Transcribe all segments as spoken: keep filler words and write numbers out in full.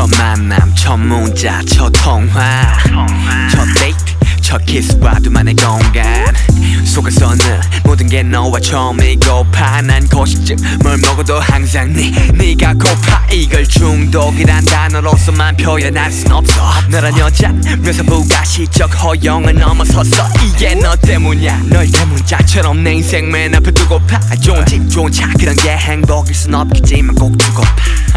첫 만남 첫 문자 첫 통화 첫 데이트 첫 키스와 두만의 공간 속에서는 모든 게 너와 처음이고파 난 고식증 뭘 먹어도 항상 네 네가 고파 이걸 중독이란 단어로서만 표현할 순 없어 너란 여잔 묘사부가 시적 허용을 넘어섰어 이게 너 때문이야 널 대문자처럼 내 인생 맨 앞에 두고파 좋은 집 좋은 차 그런 게 행복일 순 없겠지만 꼭 두고파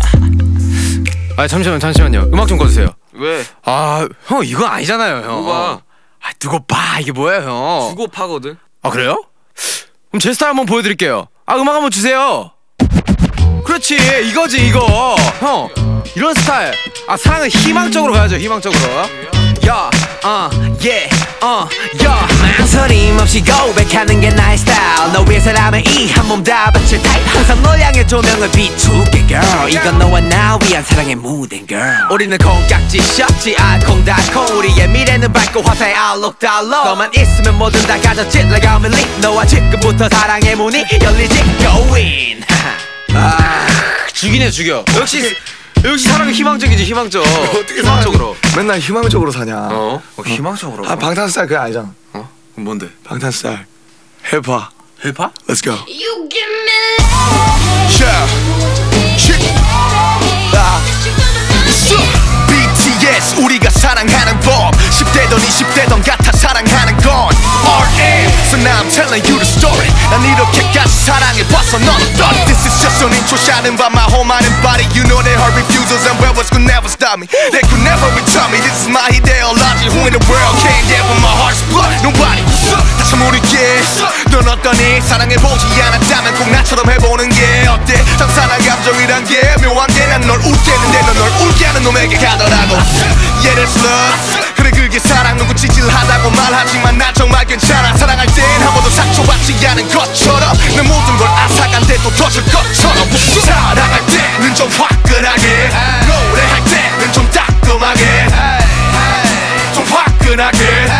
아 잠시만 잠시만요 음악 좀 꺼주세요. 왜? 아 형 이건 아니잖아요 형. 뭐가? 아 두고 봐 이게 뭐예요 형. 두고 파거든. 아 그래요? 그럼 제 스타일 한번 보여드릴게요. 아 음악 한번 주세요. 그렇지 이거지 이거 형 이런 스타일. 아 사랑은 희망적으로 가야죠 희망적으로. 야, 어, yeah, 어, 야. 망설임 없이 고백하는 게 나의 스타일 너 위해서라면 이 한 몸 다 바칠 타입 항상 널 향해 조명을 비추게 girl 이건 너와 나 위한 사랑의 무대인 girl 우리는 콩깍지 샵지 알콩달콩 우리의 미래는 밝고 화사의 알록달록 너만 있으면 뭐든 다 가졌지 like I'm in league 너와 지금부터 사랑의 문이 열리지 go in 아 죽이네 죽여. 역시 역시 사랑은 희망적이지 희망적. 어떻게 희망적으로. 맨날 희망적으로 사냐. 어? 어 희망적으로. 아 방탄 스타일 그거 아니잖아. 어? 그럼 뭔데? 방탄 스타일 힙합. 힙합? Let's go. You give me Yeah. 아. 비티에스 우리가 사랑하는 법 십 대던 이십 대던 같아 사랑하는 건 알엠 So now I'm telling you the story 난 이렇게까지 사랑해봤어 넌 어떤 This is just an intro shining by my whole mind and body You know they heard refusals and rebels could never stop me They could never return me This is my ideology Who in the world can't get with my heart's blood Nobody 다시 모르게 넌 어떠니 사랑해보지 않았다면 꼭 나처럼 해보는 게 어때 장사랑 감정이란 게 묘한 게 난 널 웃게 했는데 넌 널 울게 하는 놈에게 가더라고 Yeah that's love 그래 그게 사랑 누구 찌질하다고 말하지만 난 정말 괜찮아 사랑할 땐 한 번도 상처받지 않은 것처럼 내 모든 걸 앗아간데도 터질 것처럼 사랑할 때는 좀 화끈하게 노래할 때는 좀 따끔하게 좀 화끈하게